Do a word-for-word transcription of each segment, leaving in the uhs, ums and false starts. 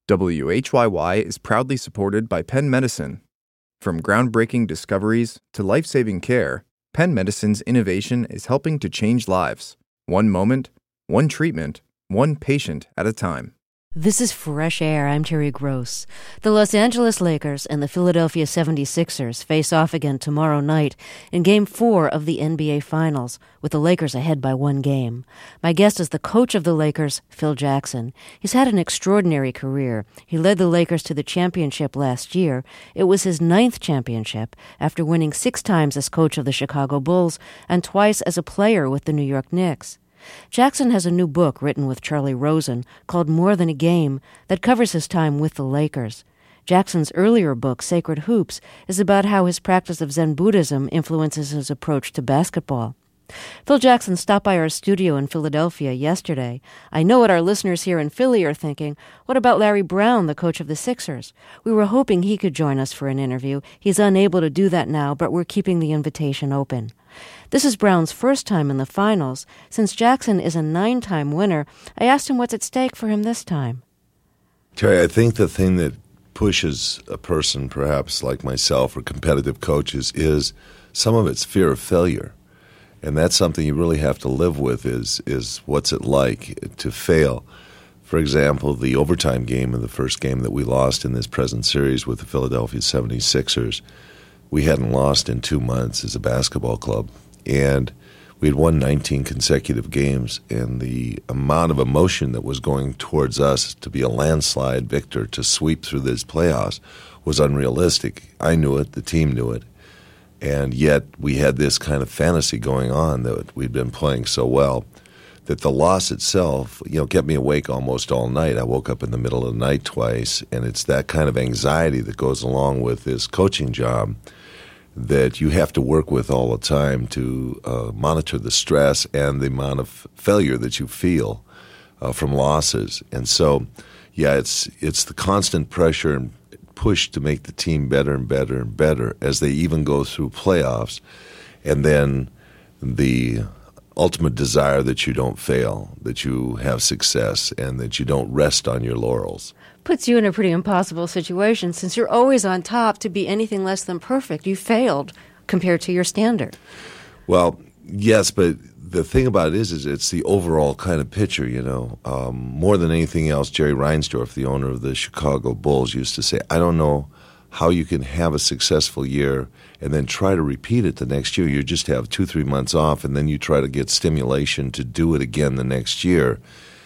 W H Y Y is proudly supported by Penn Medicine. From groundbreaking discoveries to life-saving care, Penn Medicine's innovation is helping to change lives, one moment, one treatment, one patient at a time. This is Fresh Air. I'm Terry Gross. The Los Angeles Lakers and the Philadelphia seventy-sixers face off again tomorrow night in Game four of the N B A Finals, with the Lakers ahead by one game. My guest is the coach of the Lakers, Phil Jackson. He's had an extraordinary career. He led the Lakers to the championship last year. It was his ninth championship, after winning six times as coach of the Chicago Bulls and twice as a player with the New York Knicks. Jackson has a new book written with Charlie Rosen called More Than a Game that covers his time with the Lakers. Jackson's earlier book, Sacred Hoops, is about how his practice of Zen Buddhism influences his approach to basketball. Phil Jackson stopped by our studio in Philadelphia yesterday. I know what our listeners here in Philly are thinking. What about Larry Brown, the coach of the Sixers? We were hoping he could join us for an interview. He's unable to do that now, but we're keeping the invitation open. This is Brown's first time in the finals. Since Jackson is a nine-time winner, I asked him what's at stake for him this time. Terry, I think the thing that pushes a person, perhaps like myself or competitive coaches, is some of it's fear of failure. And that's something you really have to live with is is what's it like to fail. For example, the overtime game of the first game that we lost in this present series with the Philadelphia seventy-sixers, we hadn't lost in two months as a basketball club. And we had won nineteen consecutive games, and the amount of emotion that was going towards us to be a landslide victor, to sweep through these playoffs, was unrealistic. I knew it, the team knew it. And yet we had this kind of fantasy going on that we'd been playing so well that the loss itself, you know, kept me awake almost all night. I woke up in the middle of the night twice, and it's that kind of anxiety that goes along with this coaching job that you have to work with all the time to uh, monitor the stress and the amount of failure that you feel uh, from losses. And so, yeah, it's it's the constant pressure and push to make the team better and better and better as they even go through playoffs, and then the ultimate desire that you don't fail, that you have success, and that you don't rest on your laurels. Puts you in a pretty impossible situation since you're always on top. To be anything less than perfect, you failed compared to your standard. Well, yes, but the thing about it is, is it's the overall kind of picture, you know. Um, more than anything else, Jerry Reinsdorf, the owner of the Chicago Bulls, used to say, I don't know how you can have a successful year and then try to repeat it the next year. You just have two, three months off, and then you try to get stimulation to do it again the next year.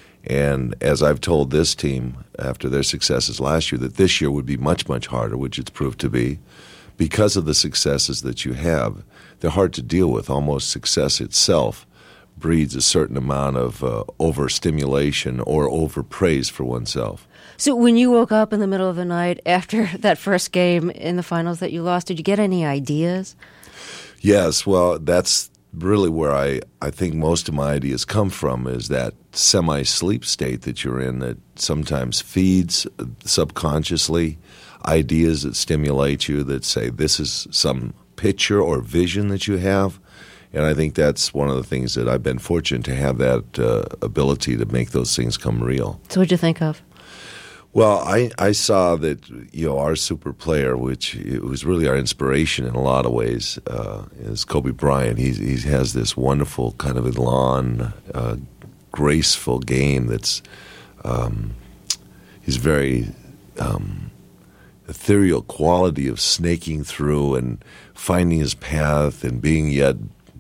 And as I've told this team after their successes last year, that this year would be much, much harder, which it's proved to be, because of the successes that you have. They're hard to deal with. Almost success itself breeds a certain amount of uh, overstimulation or overpraise for oneself. So when you woke up in the middle of the night after that first game in the finals that you lost, did you get any ideas? Yes, well, that's really where I, I think most of my ideas come from, is that semi-sleep state that you're in that sometimes feeds subconsciously ideas that stimulate you, that say this is some picture or vision that you have. And I think that's one of the things that I've been fortunate to have, that uh, ability to make those things come real. So what'd you think of? Well, I, I saw that, you know, our super player, which was really our inspiration in a lot of ways, uh, is Kobe Bryant. He, he has this wonderful kind of elan, uh, graceful game that's, um, he's very um, ethereal quality of snaking through and finding his path and being yet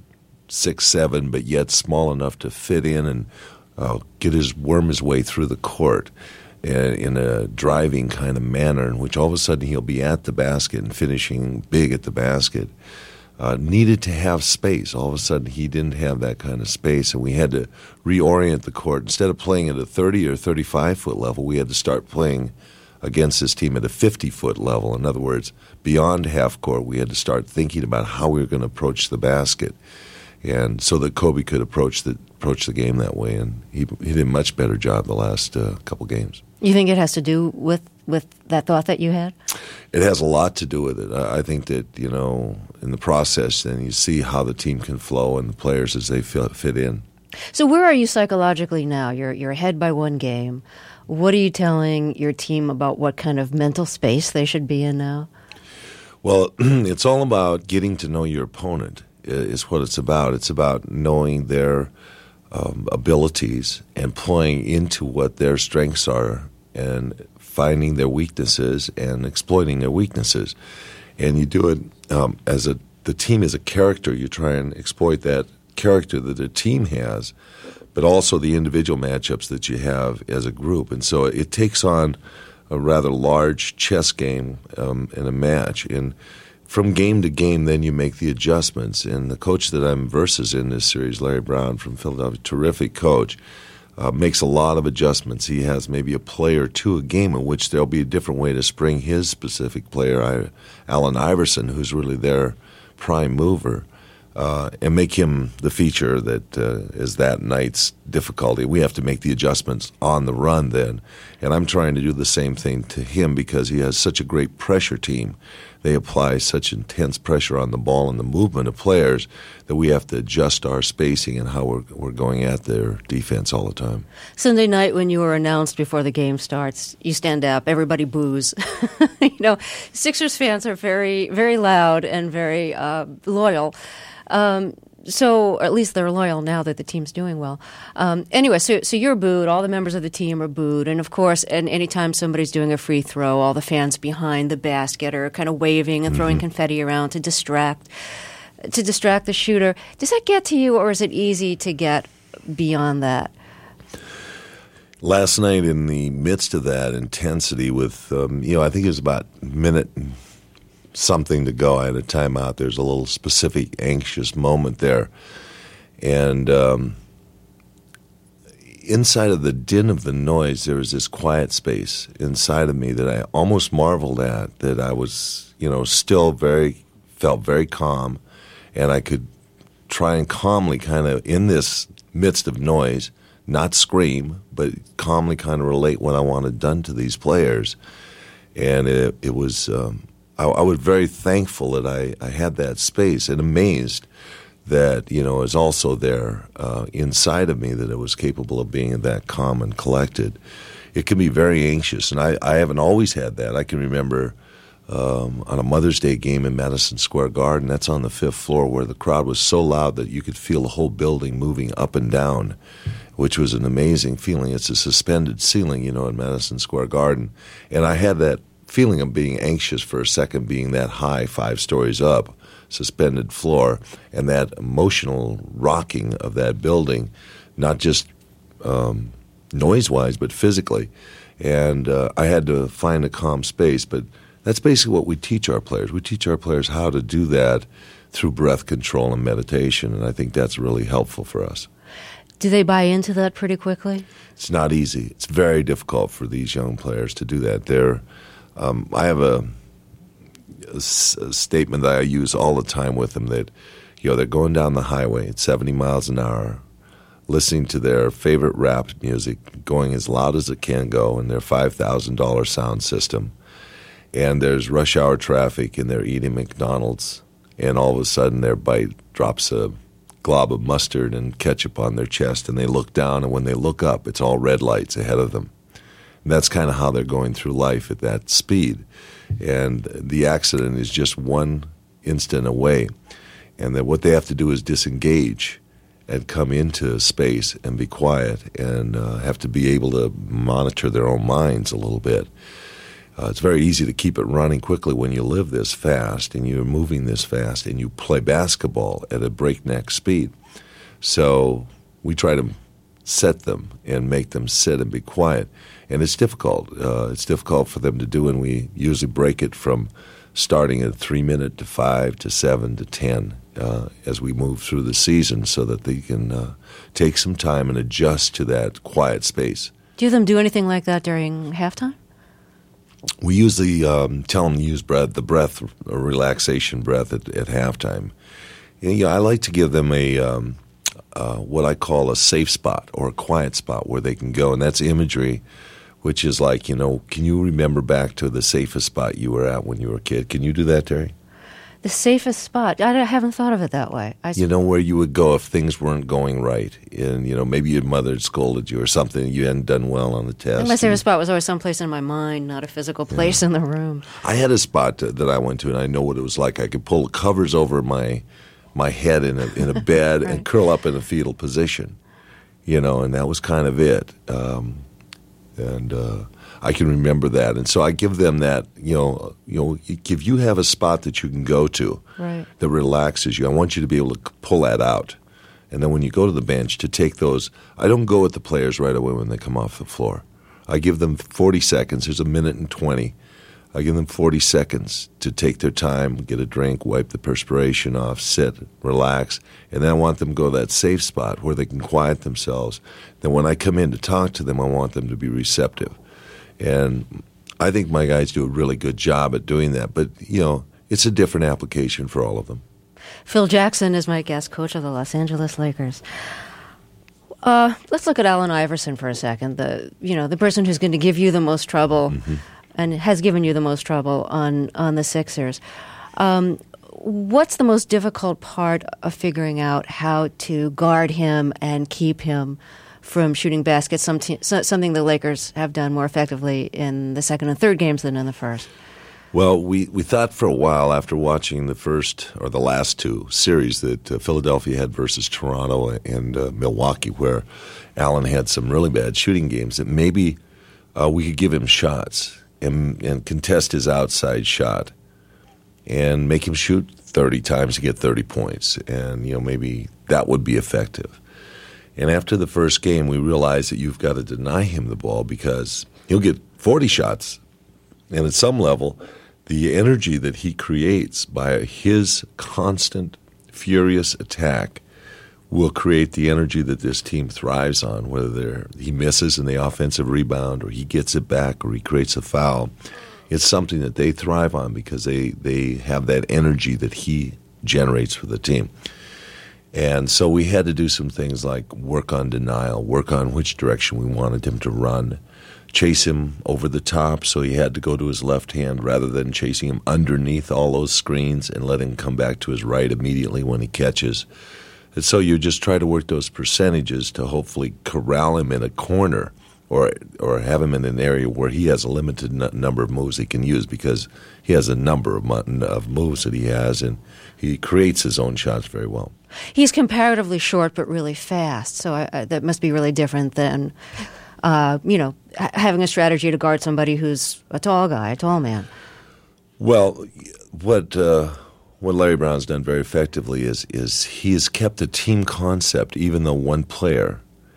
six seven, but yet small enough to fit in and uh, get his worm his way through the court in a driving kind of manner, in which all of a sudden he'll be at the basket and finishing big at the basket. Uh, needed to have space. All of a sudden he didn't have that kind of space, and we had to reorient the court. Instead of playing at a thirty or thirty-five foot level, we had to start playing against this team at a fifty foot level. In other words, beyond half court, we had to start thinking about how we were going to approach the basket, and so that Kobe could approach the approach the game that way. And he, he did a much better job the last uh, couple games. You think it has to do with, with that thought that you had? It has a lot to do with it. I think that, you know, in the process, then you see how the team can flow and the players as they fit in. So where are you psychologically now? You're you're ahead by one game. What are you telling your team about what kind of mental space they should be in now? Well, it's all about getting to know your opponent is what it's about. It's about knowing their um, abilities and playing into what their strengths are and finding their weaknesses and exploiting their weaknesses. And you do it um, as a the team is a character. You try and exploit that character that the team has, but also the individual matchups that you have as a group. And so it takes on a rather large chess game um, in a match. And from game to game, then you make the adjustments. And the coach that I'm versus in this series, Larry Brown from Philadelphia, terrific coach, uh, makes a lot of adjustments. He has maybe a play or two a game in which there'll be a different way to spring his specific player, I, Allen Iverson, who's really their prime mover. Uh, and make him the feature that uh, is that night's difficulty. We have to make the adjustments on the run then. And I'm trying to do the same thing to him because he has such a great pressure team. They apply such intense pressure on the ball and the movement of players that we have to adjust our spacing and how we're, we're going at their defense all the time. Sunday night when you were announced before the game starts, you stand up, everybody boos. You know, Sixers fans are very, very loud and very uh, loyal. Um, so, or at least they're loyal now that the team's doing well. Um, anyway, so so you're booed. All the members of the team are booed, and of course, and anytime somebody's doing a free throw, all the fans behind the basket are kind of waving and throwing mm-hmm. confetti around to distract to distract the shooter. Does that get to you, or is it easy to get beyond that? Last night, in the midst of that intensity, with um, you know, I think it was about a minute. And something to go. I had a timeout. There's a little specific anxious moment there. And um, inside of the din of the noise, there was this quiet space inside of me that I almost marveled at, that I was, you know, still very, felt very calm. And I could try and calmly kind of, in this midst of noise, not scream, but calmly kind of relate what I wanted done to these players. And it, it was... Um, I, I was very thankful that I, I had that space and amazed that, you know, is also there uh, inside of me that it was capable of being that calm and collected. It can be very anxious, and I, I haven't always had that. I can remember um, on a Mother's Day game in Madison Square Garden, that's on the fifth floor, where the crowd was so loud that you could feel the whole building moving up and down, which was an amazing feeling. It's a suspended ceiling, you know, in Madison Square Garden. And I had that feeling of being anxious for a second, being that high, five stories up, suspended floor, and that emotional rocking of that building, not just um, noise-wise, but physically. And uh, I had to find a calm space, but that's basically what we teach our players. We teach our players how to do that through breath control and meditation, and I think that's really helpful for us. Do they buy into that pretty quickly? It's not easy. It's very difficult for these young players to do that. They're Um, I have a, a, a statement that I use all the time with them that, you know, they're going down the highway at seventy miles an hour, listening to their favorite rap music, going as loud as it can go in their five thousand dollars sound system. And there's rush hour traffic and they're eating McDonald's, and all of a sudden their bite drops a glob of mustard and ketchup on their chest, and they look down, and when they look up, it's all red lights ahead of them. And that's kind of how they're going through life at that speed. And the accident is just one instant away. And that what they have to do is disengage and come into space and be quiet and uh, have to be able to monitor their own minds a little bit. Uh, it's very easy to keep it running quickly when you live this fast and you're moving this fast and you play basketball at a breakneck speed. So we try to set them and make them sit and be quiet. And it's difficult. Uh, it's difficult for them to do, and we usually break it from starting at three minute to five to seven to ten uh, as we move through the season so that they can uh, take some time and adjust to that quiet space. Do you have them do anything like that during halftime? We usually um, tell them to use breath, the breath, or relaxation breath at, at halftime. And, you know, I like to give them a um, uh, what I call a safe spot or a quiet spot where they can go, and that's imagery, which is like, you know, can you remember back to the safest spot you were at when you were a kid? Can you do that, Terry? The safest spot. I haven't thought of it that way. I you know, where you would go if things weren't going right. And, you know, maybe your mother had scolded you or something. You hadn't done well on the test. My safest spot was always someplace in my mind, not a physical place yeah. in the room. I had a spot to, that I went to, and I know what it was like. I could pull the covers over my my head in a, in a bed right. and curl up in a fetal position, you know, and that was kind of it. Um, and uh, I can remember that. And so I give them that, you know, you know, if you have a spot that you can go to right. that relaxes you, I want you to be able to pull that out. And then when you go to the bench, to take those, I don't go at the players right away when they come off the floor. I give them forty seconds. There's a minute and twenty. I give them forty seconds to take their time, get a drink, wipe the perspiration off, sit, relax, and then I want them to go to that safe spot where they can quiet themselves. Then when I come in to talk to them, I want them to be receptive. And I think my guys do a really good job at doing that. But, you know, it's a different application for all of them. Phil Jackson is my guest coach of the Los Angeles Lakers. Uh, let's look at Allen Iverson for a second. The you know the person who's going to give you the most trouble mm-hmm. and has given you the most trouble on, on the Sixers. Um, what's the most difficult part of figuring out how to guard him and keep him from shooting baskets, some te- so, something the Lakers have done more effectively in the second and third games than in the first? Well, we, we thought for a while after watching the first or the last two series that uh, Philadelphia had versus Toronto and uh, Milwaukee, where Allen had some really bad shooting games, that maybe uh, we could give him shots and, and contest his outside shot and make him shoot thirty times to get thirty points. And, you know, maybe that would be effective. And after the first game, we realized that you've got to deny him the ball because he'll get forty shots. And at some level, the energy that he creates by his constant, furious attack will create the energy that this team thrives on, whether they're, he misses in the offensive rebound or he gets it back or he creates a foul. It's something that they thrive on because they, they have that energy that he generates for the team. And so we had to do some things like work on denial, work on which direction we wanted him to run, chase him over the top so he had to go to his left hand rather than chasing him underneath all those screens and let him come back to his right immediately when he catches. And so you just try to work those percentages to hopefully corral him in a corner or or have him in an area where he has a limited n- number of moves he can use because he has a number of, mo- of moves that he has, and he creates his own shots very well. He's comparatively short but really fast, so I, I, that must be really different than, uh, you know, ha- having a strategy to guard somebody who's a tall guy, a tall man. Well, what uh, what Larry Brown's done very effectively is is he has kept the team concept, even though one player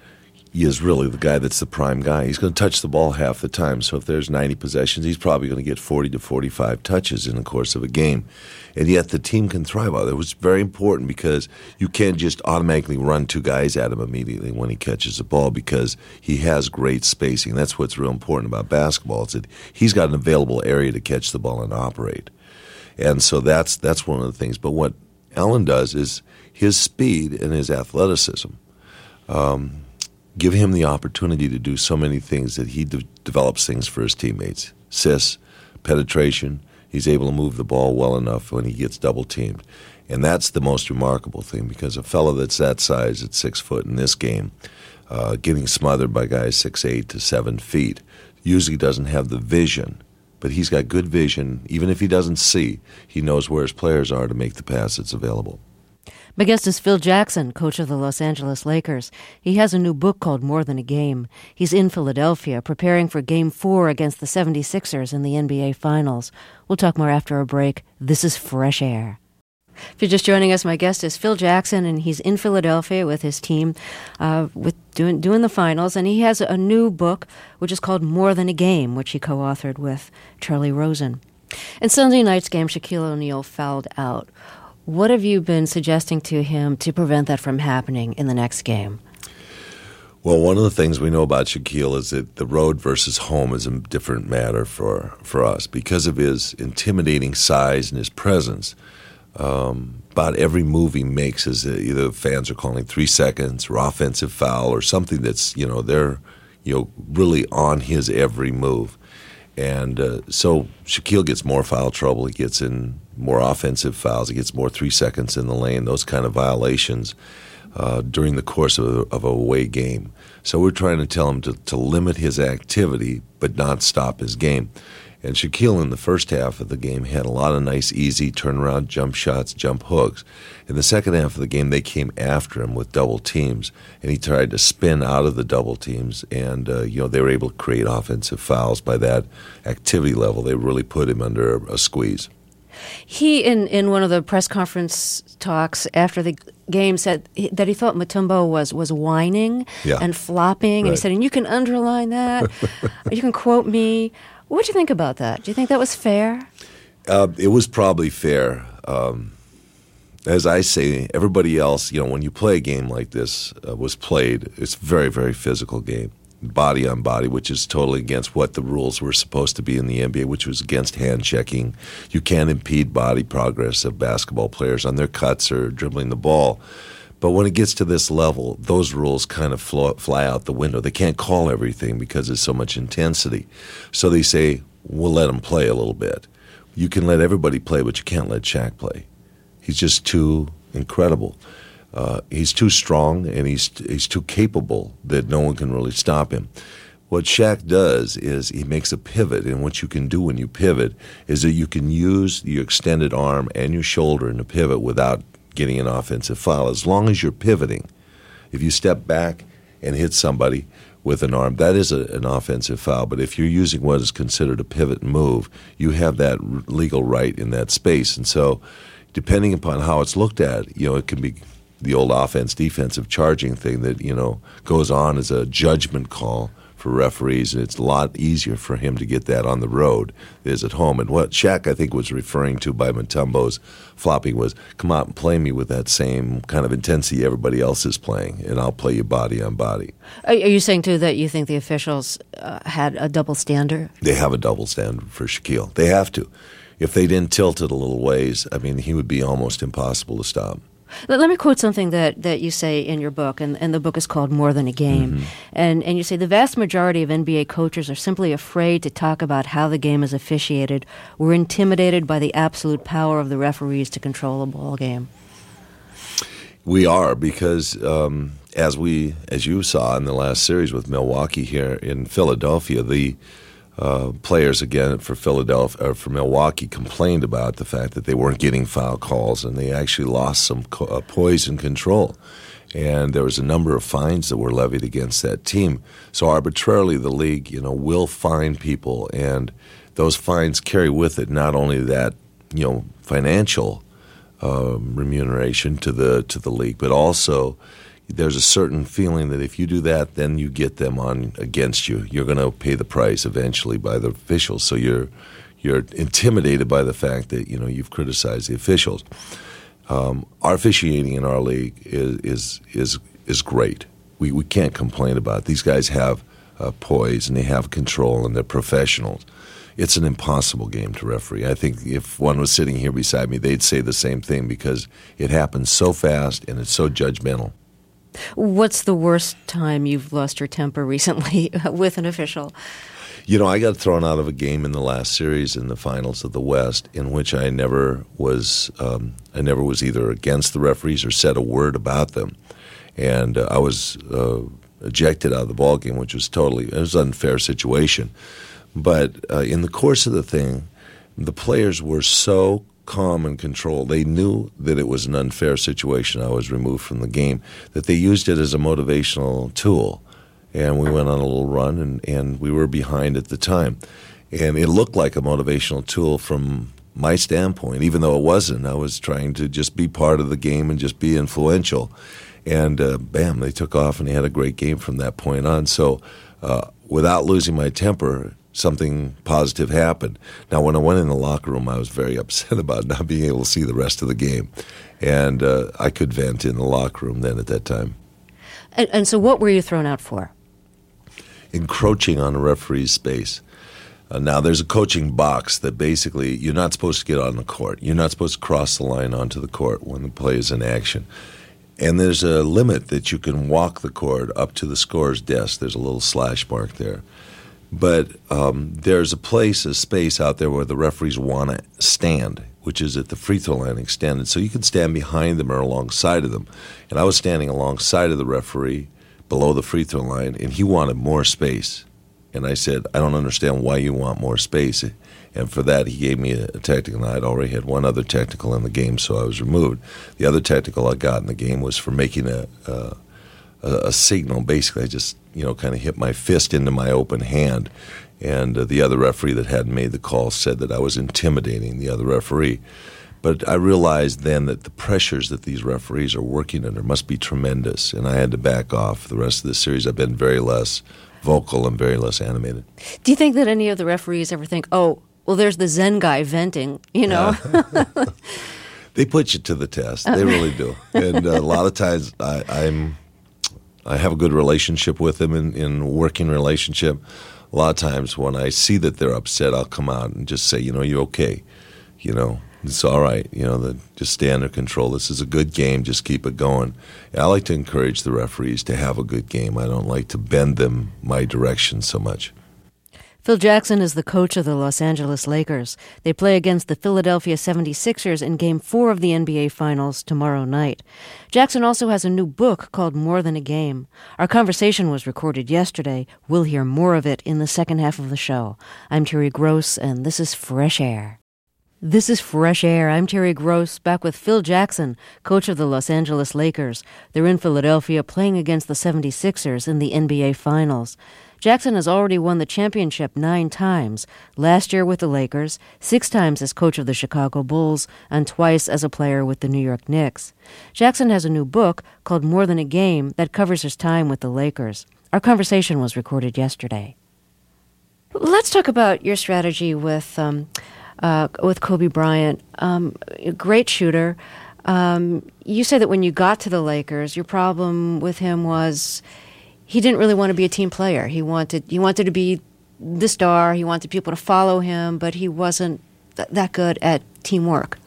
is really the guy that's the prime guy. He's going to touch the ball half the time, so if there's ninety possessions, he's probably going to get forty to forty-five touches in the course of a game. And yet the team can thrive on it. It was very important because you can't just automatically run two guys at him immediately when he catches the ball because he has great spacing. That's what's real important about basketball is that he's got an available area to catch the ball and operate. And so that's that's one of the things. But what Allen does is his speed and his athleticism um, give him the opportunity to do so many things that he de- develops things for his teammates. Assists, penetration. He's able to move the ball well enough when he gets double-teamed. And that's the most remarkable thing because a fellow that's that size at six foot in this game, uh, getting smothered by guys six eight to seven feet, usually doesn't have the vision. But he's got good vision. Even if he doesn't see, he knows where his players are to make the pass that's available. My guest is Phil Jackson, coach of the Los Angeles Lakers. He has a new book called More Than a Game. He's in Philadelphia, preparing for Game four against the seventy-sixers in the N B A Finals. We'll talk more after a break. This is Fresh Air. If you're just joining us, my guest is Phil Jackson, and he's in Philadelphia with his team, uh, with doing doing the finals. And he has a new book, which is called More Than a Game, which he co-authored with Charlie Rosen. In Sunday night's game, Shaquille O'Neal fouled out. What have you been suggesting to him to prevent that from happening in the next game? Well, one of the things we know about Shaquille is that the road versus home is a different matter for, for us. Because of his intimidating size and his presence, um, about every move he makes is either fans are calling three seconds or offensive foul or something that's, you know, they're, you know, really on his every move. And uh, so Shaquille gets more foul trouble. He gets in more offensive fouls. He gets more three seconds in the lane, those kind of violations uh, during the course of a, of a away game. So we're trying to tell him to, to limit his activity but not stop his game. And Shaquille in the first half of the game had a lot of nice, easy turnaround jump shots, jump hooks. In the second half of the game, they came after him with double teams, and he tried to spin out of the double teams. And uh, you know, they were able to create offensive fouls by that activity level. They really put him under a, a squeeze. He, in, in one of the press conference talks after the game, said that he thought Mutombo was, was whining yeah. and flopping. Right. And he said, and you can underline that. You can quote me. What do you think about that? Do you think that was fair? Uh, it was probably fair. Um, as I say, everybody else, you know, when you play a game like this uh, was played, it's a very, very physical game, body on body, which is totally against what the rules were supposed to be in the N B A, which was against hand checking. You can't impede body progress of basketball players on their cuts or dribbling the ball. But when it gets to this level, those rules kind of fly, fly out the window. They can't call everything because there's so much intensity. So they say, we'll let him play a little bit. You can let everybody play, but you can't let Shaq play. He's just too incredible. Uh, he's too strong, and he's he's too capable that no one can really stop him. What Shaq does is he makes a pivot, and what you can do when you pivot is that you can use your extended arm and your shoulder in a pivot without getting an offensive foul. As long as you're pivoting, if you step back and hit somebody with an arm, that is a, an offensive foul. But if you're using what is considered a pivot move, you have that r- legal right in that space. And so depending upon how it's looked at, you know, it can be the old offense-defensive charging thing that, you know, goes on as a judgment call for referees, and it's a lot easier for him to get that on the road than it is at home. And what Shaq, I think, was referring to by Mutombo's flopping was, come out and play me with that same kind of intensity everybody else is playing, and I'll play you body on body. Are, are you saying, too, that you think the officials uh, had a double standard? They have a double standard for Shaquille. They have to. If they didn't tilt it a little ways, I mean, he would be almost impossible to stop. Let, let me quote something that, that you say in your book, and, and the book is called More Than a Game. Mm-hmm. And, and you say, the vast majority of N B A coaches are simply afraid to talk about how the game is officiated. We're intimidated by the absolute power of the referees to control a ball game. We are, because um, as we, as you saw in the last series with Milwaukee here in Philadelphia, the Uh, players again for Philadelphia or for Milwaukee complained about the fact that they weren't getting foul calls, and they actually lost some co- uh, poise and control. And there was a number of fines that were levied against that team. So arbitrarily, the league, you know, will fine people, and those fines carry with it not only that, you know, financial uh, remuneration to the to the league, but also there's a certain feeling that if you do that, then you get them on against you. You're going to pay the price eventually by the officials. So you're you're intimidated by the fact that, you know, you've criticized the officials. Um, our officiating in our league is is is, is great. We we can't complain about it. These guys have uh, poise, and they have control, and they're professionals. It's an impossible game to referee. I think if one was sitting here beside me, they'd say the same thing, because it happens so fast and it's so judgmental. What's the worst time you've lost your temper recently with an official? You know, I got thrown out of a game in the last series in the finals of the West, in which I never was um, I never was either against the referees or said a word about them. And uh, I was uh, ejected out of the ball game, which was totally it was an unfair situation. But uh, in the course of the thing, the players were so calm and controlled. They knew that it was an unfair situation. I was removed from the game, that they used it as a motivational tool. And we went on a little run, and, and we were behind at the time. And it looked like a motivational tool from my standpoint, even though it wasn't. I was trying to just be part of the game and just be influential. And uh, bam, they took off, and they had a great game from that point on. So uh, without losing my temper, something positive happened. Now, when I went in the locker room, I was very upset about not being able to see the rest of the game. And uh, I could vent in the locker room then at that time. And, and so what were you thrown out for? Encroaching on a referee's space. Uh, now, there's a coaching box that basically you're not supposed to get on the court. You're not supposed to cross the line onto the court when the play is in action. And there's a limit that you can walk the court up to the scorer's desk. There's a little slash mark there. But um, there's a place, a space out there where the referees want to stand, which is at the free throw line extended. So you can stand behind them or alongside of them. And I was standing alongside of the referee below the free throw line, and he wanted more space. And I said, I don't understand why you want more space. And for that, he gave me a, a technical. And I'd already had one other technical in the game, so I was removed. The other technical I got in the game was for making a, a, a signal. Basically, I just, you know, kind of hit my fist into my open hand. And uh, the other referee that hadn't made the call said that I was intimidating the other referee. But I realized then that the pressures that these referees are working under must be tremendous, and I had to back off. The rest of the series, I've been very less vocal and very less animated. Do you think that any of the referees ever think, oh, well, there's the Zen guy venting, you know? Uh, they put you to the test. They really do. And uh, a lot of times I, I'm, I have a good relationship with them in, in working relationship. A lot of times when I see that they're upset, I'll come out and just say, you know, you're okay. You know, it's all right. You know, the, just stay under control. This is a good game. Just keep it going. And I like to encourage the referees to have a good game. I don't like to bend them my direction so much. Phil Jackson is the coach of the Los Angeles Lakers. They play against the Philadelphia seventy-sixers in Game four of the N B A Finals tomorrow night. Jackson also has a new book called More Than a Game. Our conversation was recorded yesterday. We'll hear more of it in the second half of the show. I'm Terry Gross, and this is Fresh Air. This is Fresh Air. I'm Terry Gross, back with Phil Jackson, coach of the Los Angeles Lakers. They're in Philadelphia playing against the seventy-sixers in the N B A Finals. Jackson has already won the championship nine times, last year with the Lakers, six times as coach of the Chicago Bulls, and twice as a player with the New York Knicks. Jackson has a new book called More Than a Game that covers his time with the Lakers. Our conversation was recorded yesterday. Let's talk about your strategy with um, uh, with Kobe Bryant. Um, a great shooter. Um, you said that when you got to the Lakers, your problem with him was he didn't really want to be a team player. He wanted he wanted to be the star. He wanted people to follow him, but he wasn't th- that good at teamwork.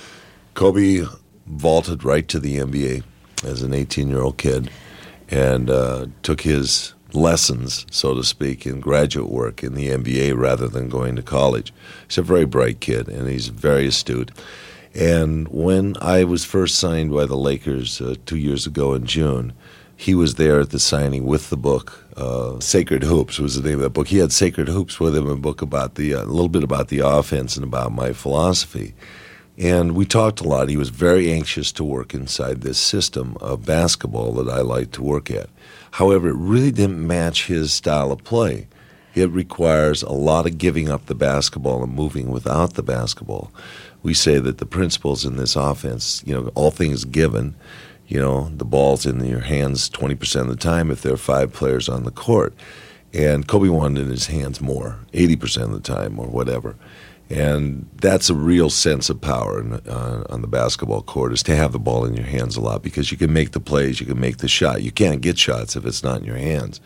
Kobe vaulted right to the N B A as an eighteen-year-old kid and uh, took his lessons, so to speak, in graduate work in the N B A rather than going to college. He's a very bright kid, and he's very astute. And when I was first signed by the Lakers uh, two years ago in June, he was there at the signing with the book. Uh, Sacred Hoops was the name of that book. He had Sacred Hoops with him, a book about the uh, a little bit about the offense and about my philosophy. And we talked a lot. He was very anxious to work inside this system of basketball that I like to work at. However, it really didn't match his style of play. It requires a lot of giving up the basketball and moving without the basketball. We say that the principles in this offense, you know, all things given, you know, the ball's in your hands twenty percent of the time if there are five players on the court. And Kobe wanted it in his hands more, eighty percent of the time or whatever. And that's a real sense of power in, uh, on the basketball court, is to have the ball in your hands a lot, because you can make the plays, you can make the shot. You can't get shots if it's not in your hands.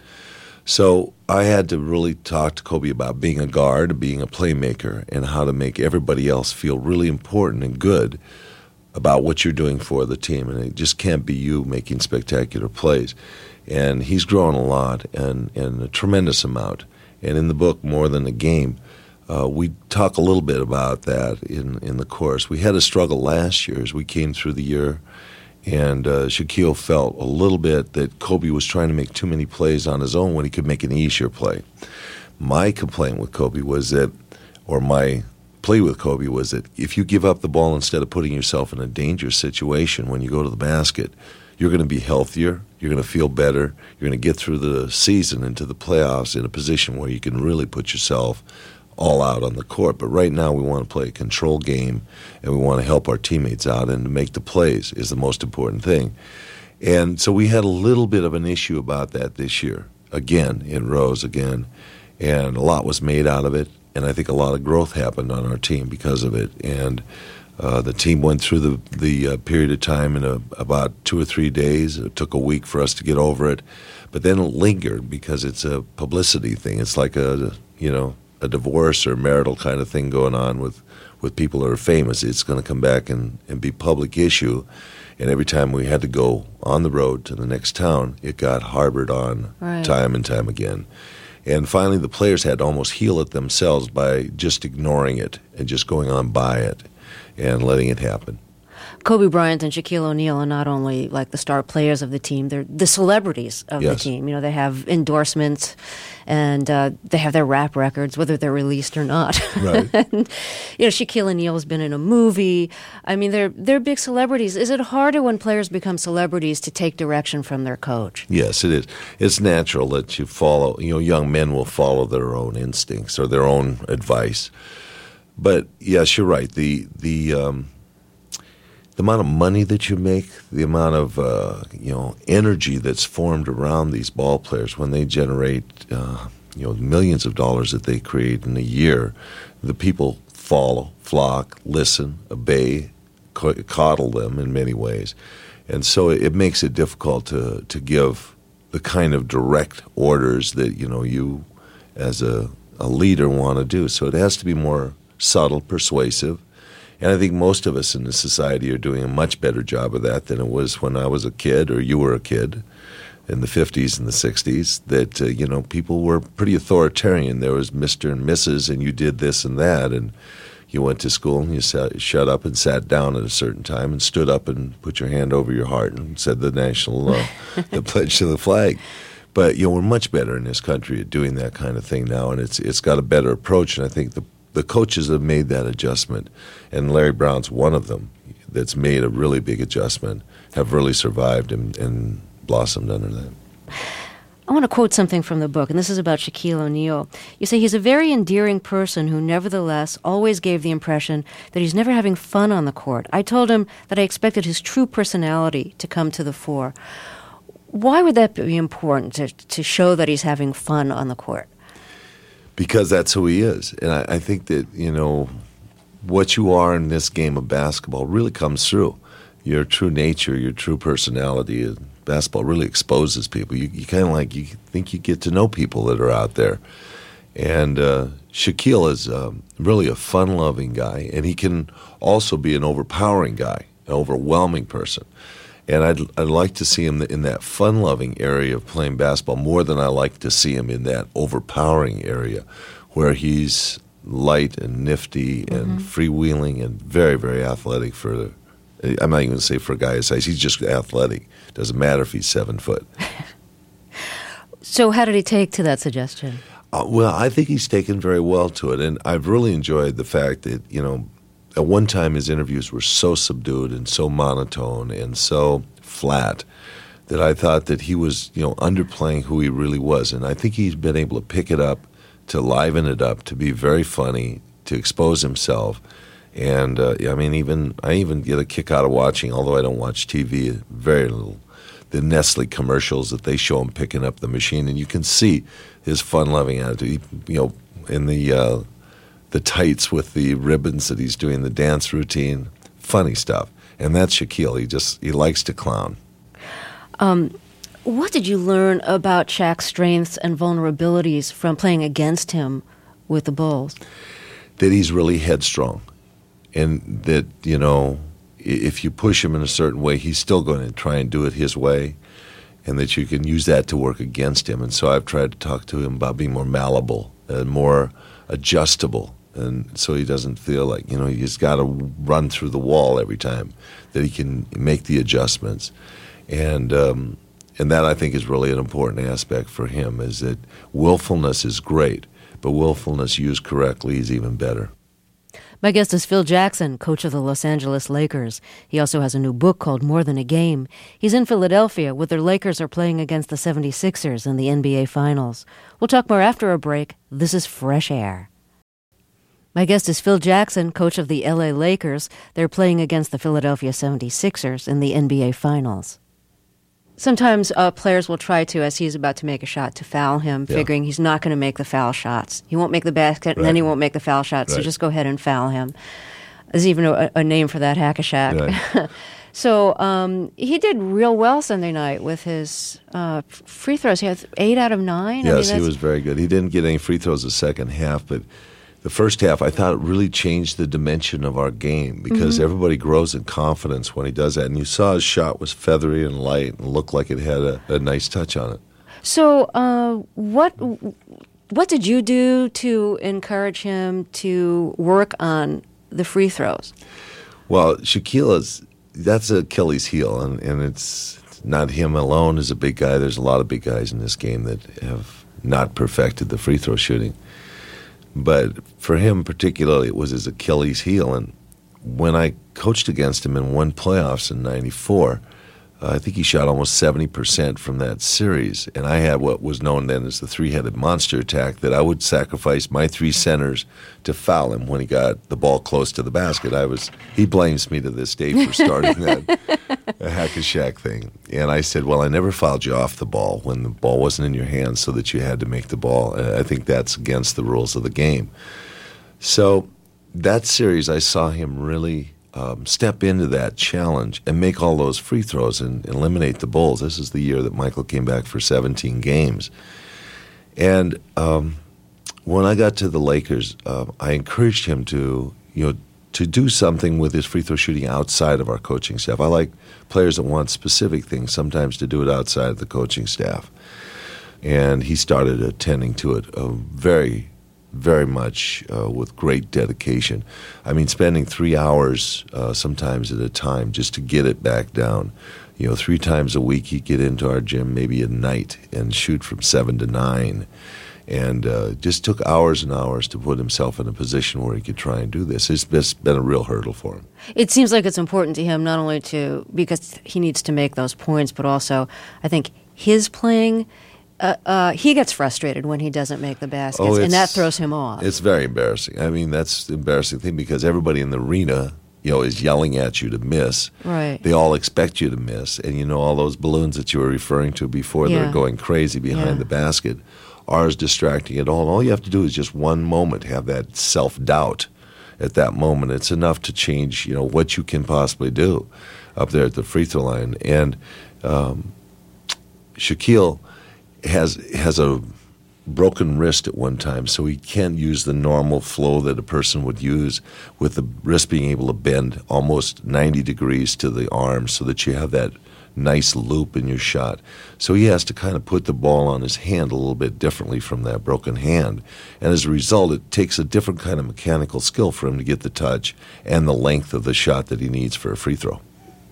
So I had to really talk to Kobe about being a guard, being a playmaker, and how to make everybody else feel really important and good about what you're doing for the team. And it just can't be you making spectacular plays. And he's grown a lot, and, and a tremendous amount. And in the book, More Than a Game, Uh, we talk a little bit about that in, in the course. We had a struggle last year as we came through the year, and uh, Shaquille felt a little bit that Kobe was trying to make too many plays on his own when he could make an easier play. My complaint with Kobe was that, or my plea with Kobe was that if you give up the ball instead of putting yourself in a dangerous situation when you go to the basket, you're going to be healthier, you're going to feel better, you're going to get through the season into the playoffs in a position where you can really put yourself all out on the court. But right now we want to play a control game, and we want to help our teammates out, and to make the plays is the most important thing. And so we had a little bit of an issue about that this year. Again, it rose again, and a lot was made out of it, and I think a lot of growth happened on our team because of it. And uh, the team went through the, the uh, period of time in a, about two or three days. It took a week for us to get over it, but then it lingered because it's a publicity thing. It's like a, you know, a divorce or marital kind of thing going on with, with people that are famous. It's going to come back and, and be public issue. And every time we had to go on the road to the next town, it got harbored on right. time and time again. And finally, the players had to almost heal it themselves by just ignoring it and just going on by it and letting it happen. Kobe Bryant and Shaquille O'Neal are not only like the star players of the team, they're the celebrities of Yes. the team. You know, they have endorsements and uh, they have their rap records, whether they're released or not. Right. And, you know, Shaquille O'Neal has been in a movie. I mean, they're they're big celebrities. Is it harder when players become celebrities to take direction from their coach? Yes, it is. It's natural that you follow, you know, young men will follow their own instincts or their own advice. But yes, you're right. The, the, um, The amount of money that you make, the amount of uh, you know energy that's formed around these ball players when they generate uh, you know millions of dollars that they create in a year, the people follow, flock, listen, obey, coddle them in many ways, and so it, it makes it difficult to to give the kind of direct orders that you know you as a, a leader want to do. So it has to be more subtle, persuasive. And I think most of us in the society are doing a much better job of that than it was when I was a kid or you were a kid in the fifties and the sixties, that, uh, you know, people were pretty authoritarian. There was Mister and Missus and you did this and that, and you went to school and you sat, shut up and sat down at a certain time and stood up and put your hand over your heart and said the national, uh, the pledge to the flag. But, you know, we're much better in this country at doing that kind of thing now, and it's it's got a better approach, and I think the The coaches have made that adjustment, and Larry Brown's one of them that's made a really big adjustment, have really survived and, and blossomed under that. I want to quote something from the book, and this is about Shaquille O'Neal. You say he's a very endearing person who nevertheless always gave the impression that he's never having fun on the court. I told him that I expected his true personality to come to the fore. Why would that be important, to, to show that he's having fun on the court? Because that's who he is. And I, I think that, you know, what you are in this game of basketball really comes through. Your true nature, your true personality. And basketball really exposes people. You, you kind of like, you think you get to know people that are out there. And uh, Shaquille is um, really a fun-loving guy, and he can also be an overpowering guy, an overwhelming person. And I'd, I'd like to see him in that fun-loving area of playing basketball more than I like to see him in that overpowering area where he's light and nifty and mm-hmm. freewheeling and very, very athletic for, I'm not even going to say for a guy his size, he's just athletic. Doesn't matter if he's seven foot. So how did he take to that suggestion? Uh, well, I think he's taken very well to it, and I've really enjoyed the fact that, you know, at one time, his interviews were so subdued and so monotone and so flat that I thought that he was, you know, underplaying who he really was. And I think he's been able to pick it up, to liven it up, to be very funny, to expose himself. And, uh, I mean, even I even get a kick out of watching, although I don't watch T V, very little, the Nestle commercials that they show him picking up the machine. And you can see his fun-loving attitude, you know, in the uh, the tights with the ribbons that he's doing, the dance routine, funny stuff. And that's Shaquille. He just, he likes to clown. Um, what did you learn about Shaq's strengths and vulnerabilities from playing against him with the Bulls? That he's really headstrong. And that, you know, if you push him in a certain way, he's still going to try and do it his way. And that you can use that to work against him. And so I've tried to talk to him about being more malleable and more adjustable. And so he doesn't feel like, you know, he's got to run through the wall every time, that he can make the adjustments. And um, and that, I think, is really an important aspect for him, is that willfulness is great, but willfulness used correctly is even better. My guest is Phil Jackson, coach of the Los Angeles Lakers. He also has a new book called More Than a Game. He's in Philadelphia, where the Lakers are playing against the seventy-sixers in the N B A Finals. We'll talk more after a break. This is Fresh Air. My guest is Phil Jackson, coach of the L A Lakers. They're playing against the Philadelphia seventy-sixers in the N B A Finals. Sometimes uh, players will try to, as he's about to make a shot, to foul him, yeah. figuring he's not going to make the foul shots. He won't make the basket, right. and then he won't make the foul shots, right. so just go ahead and foul him. There's even a, a name for that, Hack-a-Shack. Right. So um, he did real well Sunday night with his uh, free throws. He had eight out of nine. Yes, I mean, he was very good. He didn't get any free throws the second half, but the first half, I thought it really changed the dimension of our game because mm-hmm. everybody grows in confidence when he does that. And you saw his shot was feathery and light and looked like it had a, a nice touch on it. So uh, what what did you do to encourage him to work on the free throws? Well, Shaquille is, that's Achilles' heel, and, and it's not him alone as a big guy. There's a lot of big guys in this game that have not perfected the free throw shooting. But for him particularly, it was his Achilles' heel. And when I coached against him and won playoffs in ninety-four, uh, I think he shot almost seventy percent from that series. And I had what was known then as the three-headed monster attack, that I would sacrifice my three centers to foul him when he got the ball close to the basket. I was He blames me to this day for starting that hack-a-shack thing. And I said, well, I never fouled you off the ball when the ball wasn't in your hands so that you had to make the ball. And I think that's against the rules of the game. So that series, I saw him really um, step into that challenge and make all those free throws and eliminate the Bulls. This is the year that Michael came back for seventeen games. And um, when I got to the Lakers, uh, I encouraged him to, you know, to do something with his free throw shooting outside of our coaching staff. I like players that want specific things, sometimes to do it outside of the coaching staff. And he started attending to it uh, very, very much uh, with great dedication. I mean, spending three hours uh, sometimes at a time just to get it back down. You know, three times a week he'd get into our gym, maybe at night, and shoot from seven to nine. And uh, just took hours and hours to put himself in a position where he could try and do this. It's been a real hurdle for him. It seems like it's important to him not only to, because he needs to make those points, but also I think his playing, uh, uh, he gets frustrated when he doesn't make the baskets, oh, and that throws him off. It's very embarrassing. I mean, that's the embarrassing thing, because everybody in the arena, you know, is yelling at you to miss. Right. They all expect you to miss. And, you know, all those balloons that you were referring to before, Yeah. they're going crazy behind Yeah. the basket, are as distracting at all. All you have to do is just one moment have that self-doubt at that moment. It's enough to change, you know, what you can possibly do up there at the free throw line. And um, Shaquille has has a broken wrist at one time, so he can't use the normal flow that a person would use, with the wrist being able to bend almost ninety degrees to the arm so that you have that nice loop in your shot. So he has to kind of put the ball on his hand a little bit differently from that broken hand. And as a result, it takes a different kind of mechanical skill for him to get the touch and the length of the shot that he needs for a free throw.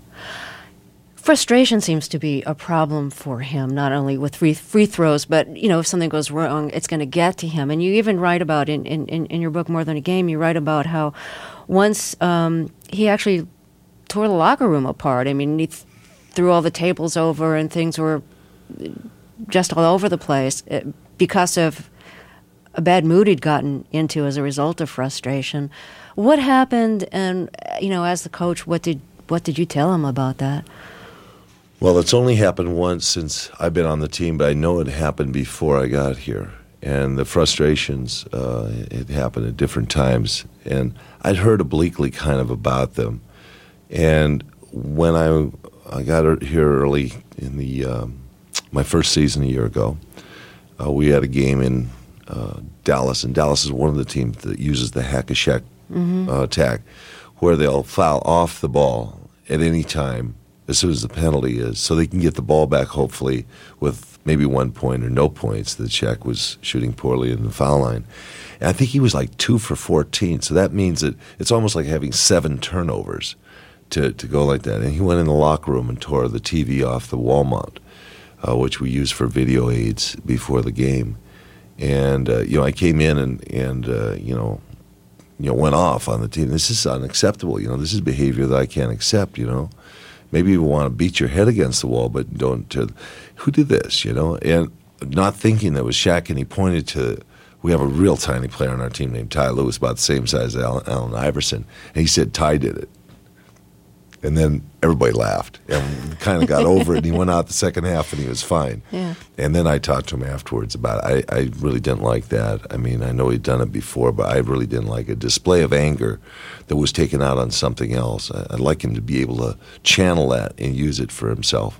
Frustration seems to be a problem for him, not only with free, free throws, but, you know, if something goes wrong, it's going to get to him. And you even write about, in, in, in your book, More Than a Game, you write about how once um, he actually tore the locker room apart. I mean, he th- threw all the tables over and things were just all over the place because of a bad mood he'd gotten into as a result of frustration. What happened, and, you know, as the coach, what did what did you tell him about that? Well, it's only happened once since I've been on the team, but I know it happened before I got here. And the frustrations, uh, it happened at different times. And I'd heard obliquely kind of about them. And when I I got here early in the um, my first season a year ago, uh, we had a game in uh, Dallas, and Dallas is one of the teams that uses the hack-a-shack mm-hmm. uh, attack, where they'll foul off the ball at any time as soon as the penalty is, so they can get the ball back, hopefully, with maybe one point or no points that Shaq was shooting poorly in the foul line. And I think he was like two for fourteen, so that means that it's almost like having seven turnovers to, to go like that. And he went in the locker room and tore the T V off the wall mount, uh, which we use for video aids before the game. And, uh, you know, I came in and, and uh, you know, you know, went off on the team. This is unacceptable. You know, this is behavior that I can't accept, you know. Maybe you want to beat your head against the wall, but don't. Uh, who did this, you know? And not thinking that was Shaq, and he pointed to, we have a real tiny player on our team named Ty Lewis, about the same size as Allen, Allen Iverson. And he said, Ty did it. And then everybody laughed and kind of got over it, and he went out the second half and he was fine. Yeah. And then I talked to him afterwards about it. I, I really didn't like that. I mean, I know he'd done it before, but I really didn't like a display of anger that was taken out on something else. I, I'd like him to be able to channel that and use it for himself.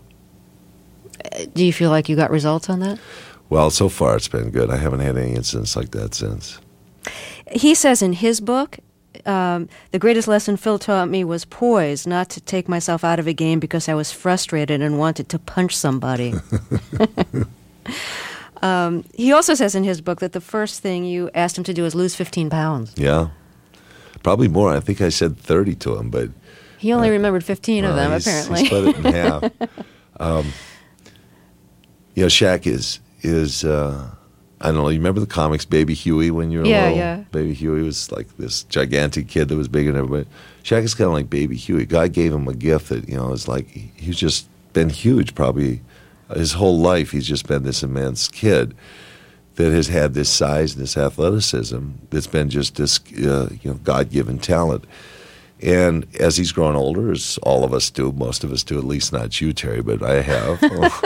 Do you feel like you got results on that? Well, so far it's been good. I haven't had any incidents like that since. He says in his book, Um, the greatest lesson Phil taught me was poise, not to take myself out of a game because I was frustrated and wanted to punch somebody. Um, he also says in his book that the first thing you asked him to do is lose fifteen pounds. Yeah. Probably more. I think I said thirty to him, but... He only uh, remembered fifteen of them, he's, apparently. He split it in half. Um, you know, Shaq is, is uh, I don't know, you remember the comics Baby Huey when you were Yeah, little? yeah. Baby Huey was like this gigantic kid that was bigger than everybody. Shaq is kind of like Baby Huey. God gave him a gift that, you know, is like, he's just been huge probably his whole life. He's just been this immense kid that has had this size and this athleticism that's been just this, uh, you know, God-given talent. And as he's grown older, as all of us do, most of us do, at least not you, Terry, but I have,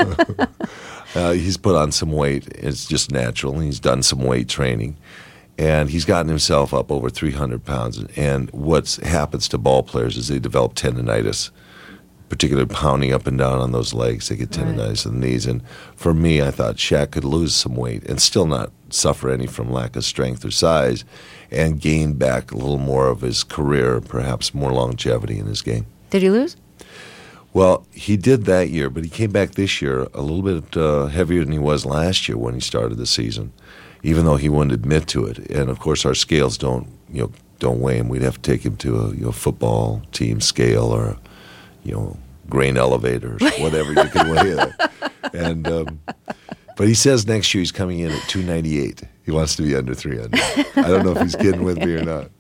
uh, he's put on some weight. It's just natural. He's done some weight training. And he's gotten himself up over three hundred pounds. And what happens to ball players is they develop tendinitis, particularly pounding up and down on those legs. They get tendinitis in the knees. And for me, I thought Shaq could lose some weight and still not suffer any from lack of strength or size and gain back a little more of his career, perhaps more longevity in his game. Did he lose? Well, he did that year, but he came back this year a little bit uh, heavier than he was last year when he started the season, even though he wouldn't admit to it. And of course, our scales don't, you know, don't weigh him. We'd have to take him to a you know, football team scale or, you know, grain elevators, whatever you can weigh it. And um, but he says next year he's coming in at two ninety-eight. He wants to be under three hundred. I don't know if he's kidding with me or not.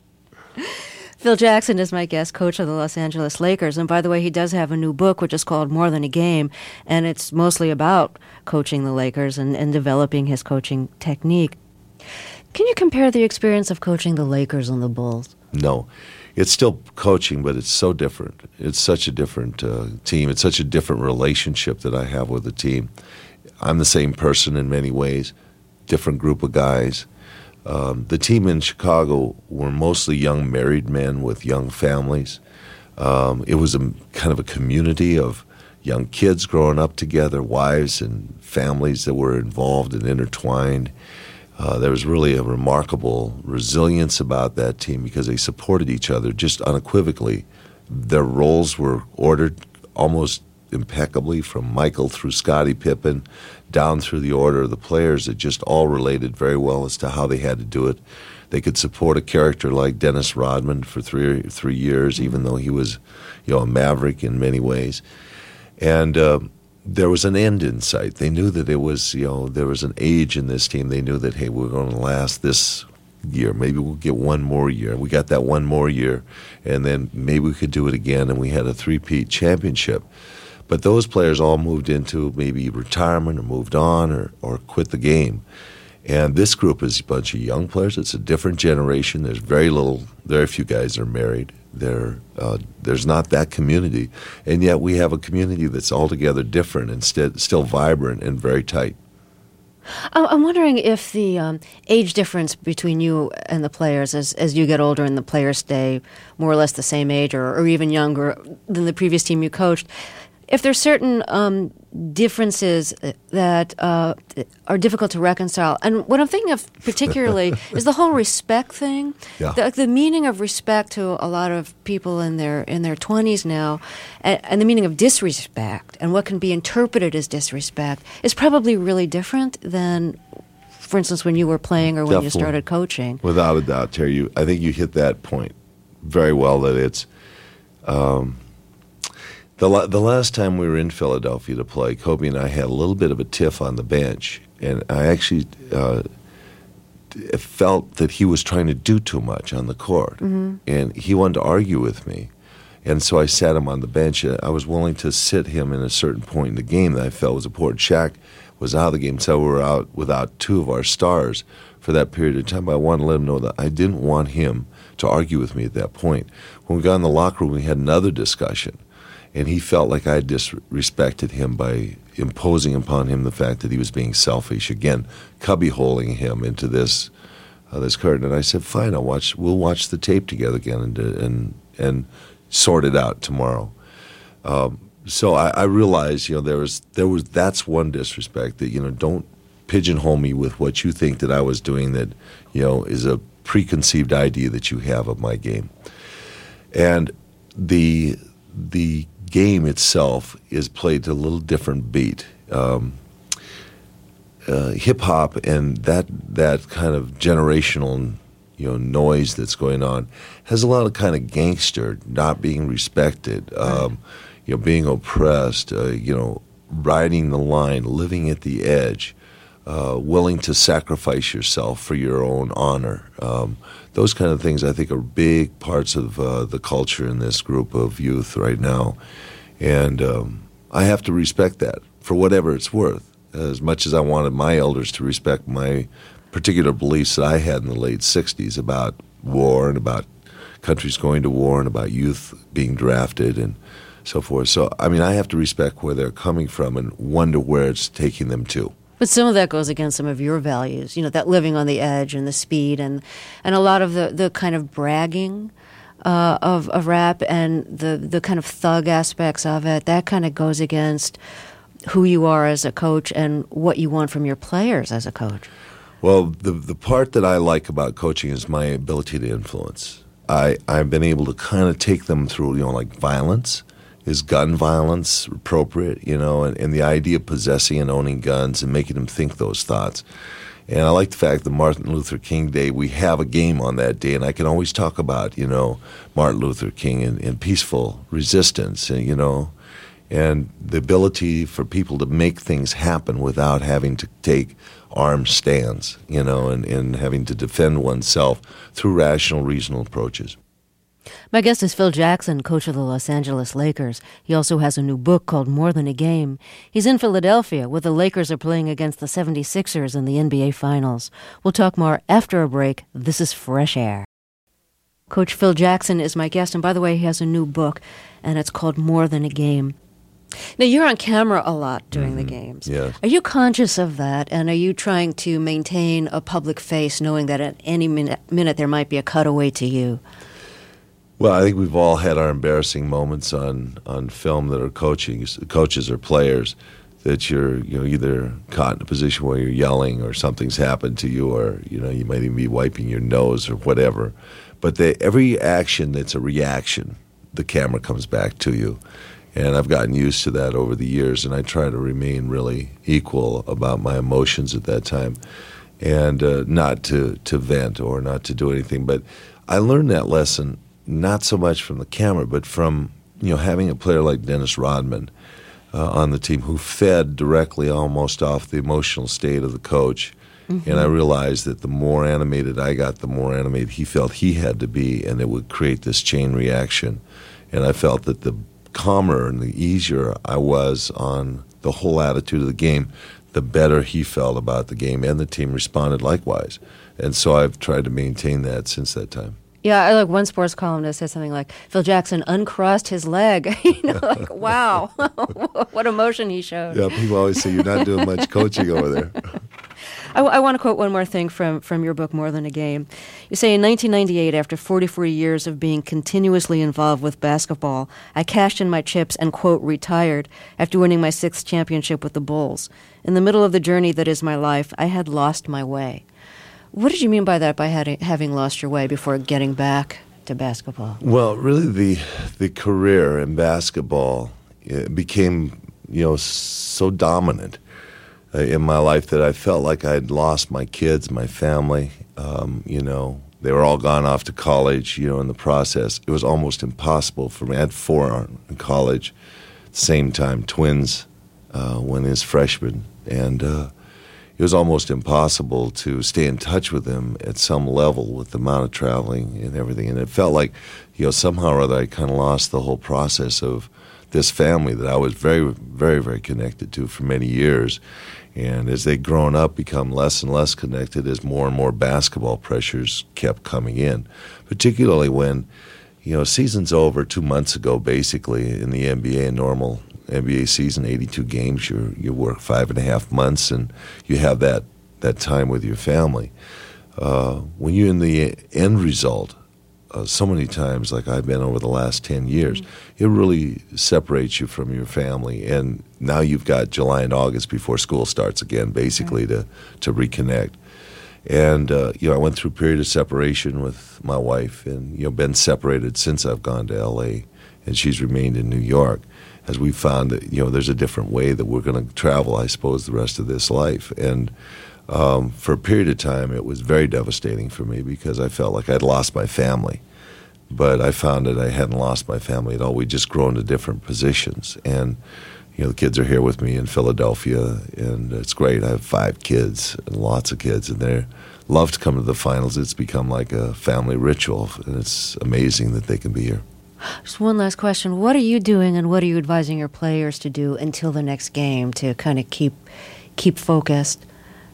Phil Jackson is my guest, coach of the Los Angeles Lakers. And by the way, he does have a new book, which is called More Than a Game. And it's mostly about coaching the Lakers and, and developing his coaching technique. Can you compare the experience of coaching the Lakers and the Bulls? No. It's still coaching, but it's so different. It's such a different uh, team. It's such a different relationship that I have with the team. I'm the same person in many ways, different group of guys. Um, the team in Chicago were mostly young married men with young families. Um, it was a kind of a community of young kids growing up together, wives and families that were involved and intertwined. Uh, there was really a remarkable resilience about that team because they supported each other just unequivocally. Their roles were ordered almost impeccably from Michael through Scottie Pippen down through the order of the players that just all related very well as to how they had to do it. They could support a character like Dennis Rodman for three three years, even though he was, you know, a maverick in many ways. And uh, there was an end in sight. They knew that it was, you know, there was an age in this team. They knew that, hey, we're going to last this year. Maybe we'll get one more year. We got that one more year, and then maybe we could do it again, and we had a three-peat championship. But those players all moved into maybe retirement or moved on or, or quit the game. And this group is a bunch of young players. It's a different generation. There's very little, very few guys that are married. There, uh, there's not that community. And yet we have a community that's altogether different and st- still vibrant and very tight. I'm wondering if the um, age difference between you and the players, as as you get older and the players stay more or less the same age or, or even younger than the previous team you coached, if there's certain um, differences that uh, are difficult to reconcile. And what I'm thinking of particularly is the whole respect thing. Yeah. The, the meaning of respect to a lot of people in their in their twenties now, and, and the meaning of disrespect and what can be interpreted as disrespect is probably really different than, for instance, when you were playing or when Definitely. you started coaching. Without a doubt, Terry. You, I think you hit that point very well, that it's um, the, la- the last time we were in Philadelphia to play, Kobe and I had a little bit of a tiff on the bench, and I actually uh, felt that he was trying to do too much on the court, mm-hmm. and he wanted to argue with me. And so I sat him on the bench. I was willing to sit him in a certain point in the game that I felt was important. Shaq was out of the game, so we were out without two of our stars for that period of time. But I wanted to let him know that I didn't want him to argue with me at that point. When we got in the locker room, we had another discussion, and he felt like I disrespected him by imposing upon him the fact that he was being selfish. Again, cubbyholing him into this uh, this curtain. And I said, "Fine, I'll watch. We'll watch the tape together again and and and sort it out tomorrow." Um, so I, I realized, you know, there was there was that's one disrespect, that, you know, don't pigeonhole me with what you think that I was doing that, you know, is a preconceived idea that you have of my game. And the the game itself is played to a little different beat. Um, uh, hip hop and that that kind of generational, you know, noise that's going on has a lot of kind of gangster, not being respected, um, you know, being oppressed, uh, you know, riding the line, living at the edge, uh, willing to sacrifice yourself for your own honor. Um, those kind of things, I think, are big parts of uh, the culture in this group of youth right now. And um, I have to respect that for whatever it's worth, as much as I wanted my elders to respect my particular beliefs that I had in the late sixties about war and about countries going to war and about youth being drafted and so forth. So, I mean, I have to respect where they're coming from and wonder where it's taking them to. But some of that goes against some of your values, you know, that living on the edge and the speed and, and a lot of the, the kind of bragging uh, of, of rap and the, the kind of thug aspects of it. That kind of goes against who you are as a coach and what you want from your players as a coach. Well, the the part that I like about coaching is my ability to influence. I, I've been able to kind of take them through, you know, like violence. Is gun violence appropriate, you know, and, and the idea of possessing and owning guns and making them think those thoughts. And I like the fact that Martin Luther King Day, we have a game on that day, and I can always talk about, you know, Martin Luther King and, and peaceful resistance, and, you know, and the ability for people to make things happen without having to take armed stands, you know, and, and having to defend oneself through rational, reasonable approaches. My guest is Phil Jackson, coach of the Los Angeles Lakers. He also has a new book called More Than a Game. He's in Philadelphia, where the Lakers are playing against the seventy-sixers in the N B A Finals. We'll talk more after a break. This is Fresh Air. Coach Phil Jackson is my guest, and by the way, he has a new book, and it's called More Than a Game. Now, you're on camera a lot during mm-hmm. the games. Yes. Are you conscious of that, and are you trying to maintain a public face, knowing that at any minute, minute there might be a cutaway to you? Well, I think we've all had our embarrassing moments on, on film that are coaching, coaches or players, that you're you know either caught in a position where you're yelling or something's happened to you, or you know you might even be wiping your nose or whatever. But they, every action that's a reaction, the camera comes back to you. And I've gotten used to that over the years, and I try to remain really equal about my emotions at that time, and uh, not to, to vent or not to do anything. But I learned that lesson not so much from the camera, but from you know having a player like Dennis Rodman uh, on the team who fed directly almost off the emotional state of the coach. Mm-hmm. And I realized that the more animated I got, the more animated he felt he had to be, and it would create this chain reaction. And I felt that the calmer and the easier I was on the whole attitude of the game, the better he felt about the game, and the team responded likewise. And so I've tried to maintain that since that time. Yeah, I like one sports columnist said something like, Phil Jackson uncrossed his leg. you know, like, wow, what emotion he showed. Yeah, people always say you're not doing much coaching over there. I, I want to quote one more thing from, from your book, More Than a Game. You say, in nineteen ninety-eight, after forty-four years of being continuously involved with basketball, I cashed in my chips and, quote, retired after winning my sixth championship with the Bulls. In the middle of the journey that is my life, I had lost my way. What did you mean by that, by having, having lost your way before getting back to basketball? Well, really the the career in basketball it became, you know, so dominant uh, in my life that I felt like I'd lost my kids, my family. Um, you know, they were all gone off to college, you know, in the process. It was almost impossible for me. I had four in college at the same time, twins uh, when as freshmen, and uh it was almost impossible to stay in touch with them at some level with the amount of traveling and everything. And it felt like, you know, somehow or other I kind of lost the whole process of this family that I was very, very, very connected to for many years. And as they'd grown up, become less and less connected as more and more basketball pressures kept coming in, particularly when, you know, season's over two months ago, basically, in the N B A, normal N B A season, eighty-two games, you you work five and a half months, and you have that, that time with your family. Uh, when you're in the end result, uh, so many times, like I've been over the last ten years, mm-hmm. it really separates you from your family. And now you've got July and August before school starts again, basically, right. to, to reconnect. And, uh, you know, I went through a period of separation with my wife, and, you know, been separated since I've gone to L A, and she's remained in New York. as we found that, you know, there's a different way that we're going to travel, I suppose, the rest of this life. And um, for a period of time, it was very devastating for me because I felt like I'd lost my family. But I found that I hadn't lost my family at all. We'd just grown to different positions. And, you know, the kids are here with me in Philadelphia, and it's great. I have five kids and lots of kids, and they love to come to the finals. It's become like a family ritual, and it's amazing that they can be here. Just one last question. What are you doing and what are you advising your players to do until the next game to kind of keep keep focused,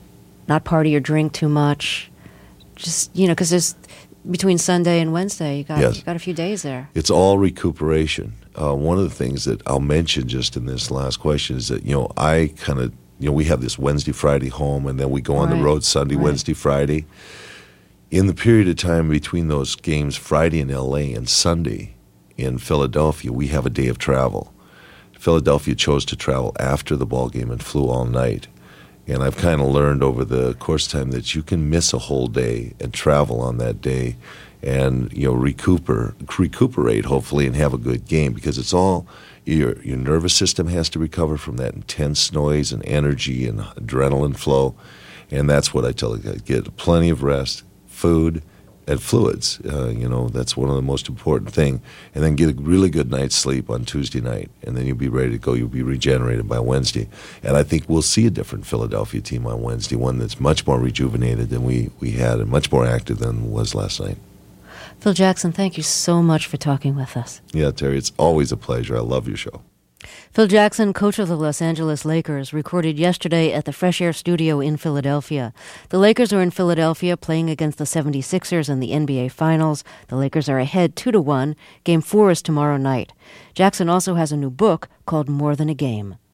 not party or drink too much? Just, you know, because there's between Sunday and Wednesday, you got, yes. you got a few days there. It's all recuperation. Uh, one of the things that I'll mention just in this last question is that, you know, I kind of, you know, we have this Wednesday, Friday home, and then we go on right. the road Sunday, right. Wednesday, Friday. In the period of time between those games, Friday in L A and Sunday in Philadelphia, we have a day of travel. Philadelphia chose to travel after the ball game and flew all night. And I've kind of learned over the course of time that you can miss a whole day and travel on that day and, you know, recuper, recuperate, hopefully, and have a good game, because it's all, your, your nervous system has to recover from that intense noise and energy and adrenaline flow. And that's what I tell the guys. Get plenty of rest, food, and fluids. Uh, you know, that's one of the most important thing. And then get a really good night's sleep on Tuesday night, and then you'll be ready to go. You'll be regenerated by Wednesday. And I think we'll see a different Philadelphia team on Wednesday, one that's much more rejuvenated than we, we had and much more active than was last night. Phil Jackson, thank you so much for talking with us. Yeah, Terry, it's always a pleasure. I love your show. Phil Jackson, coach of the Los Angeles Lakers, recorded yesterday at the Fresh Air Studio in Philadelphia. The Lakers are in Philadelphia playing against the seventy-sixers in the N B A Finals. The Lakers are ahead two to one. Game four is tomorrow night. Jackson also has a new book called More Than a Game.